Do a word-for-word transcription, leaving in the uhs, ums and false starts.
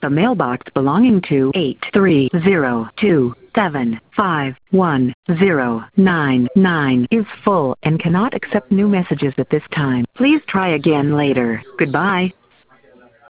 The mailbox belonging to eight three zero two seven five one zero nine nine is full and cannot accept new messages at this time. Please try again later. Goodbye.